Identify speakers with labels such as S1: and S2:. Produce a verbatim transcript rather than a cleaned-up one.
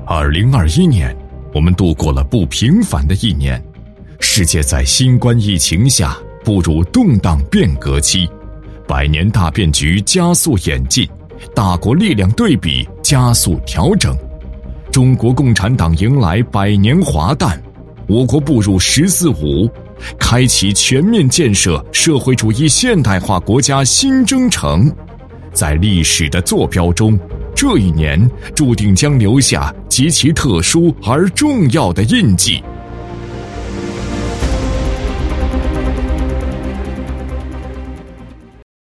S1: 二零二一年，我们度过了不平凡的一年，世界在新冠疫情下步入动荡变革期，百年大变局加速演进，大国力量对比加速调整。中国共产党迎来百年华诞，我国步入十四五，开启全面建设社会主义现代化国家新征程。在历史的坐标中，这一年注定将留下极其特殊而重要的印记。